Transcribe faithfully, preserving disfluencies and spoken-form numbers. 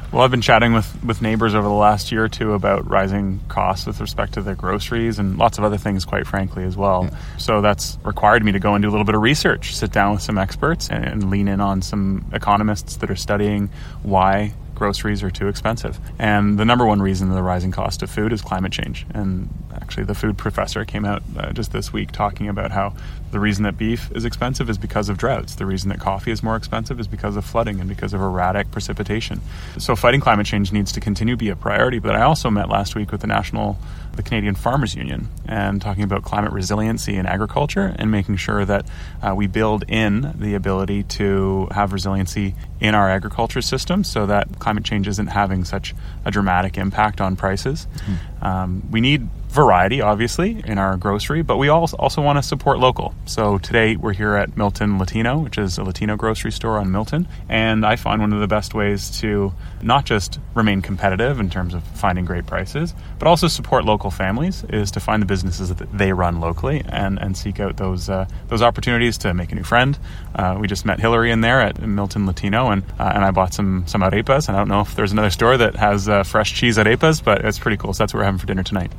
Well, I've been chatting with, with neighbors over the last year or two about rising costs with respect to their groceries and lots of other things, quite frankly, as well. Yeah. So that's required me to go and do a little bit of research, sit down with some experts and, and lean in on some economists that are studying why groceries are too expensive. And the number one reason the rising cost of food is climate change. And actually the food professor came out uh, just this week talking about how the reason that beef is expensive is because of droughts. The reason that coffee is more expensive is because of flooding and because of erratic precipitation. So fighting climate change needs to continue to be a priority. But I also met last week with the National, the Canadian Farmers Union, and talking about climate resiliency in agriculture and making sure that uh, we build in the ability to have resiliency in our agriculture system so that climate change isn't having such a dramatic impact on prices. Mm-hmm. Um, we need variety, obviously, in our grocery, but we also also want to support local. So today we're here at Milton Latino, which is a Latino grocery store on Milton, and I find one of the best ways to not just remain competitive in terms of finding great prices, but also support local families is to find the businesses that they run locally and, and seek out those uh, those opportunities to make a new friend. Uh, we just met Hillary in there at Milton Latino, and uh, and I bought some some arepas, and I don't know if there's another store that has uh, fresh cheese arepas, but it's pretty cool. So that's what we're having for dinner tonight.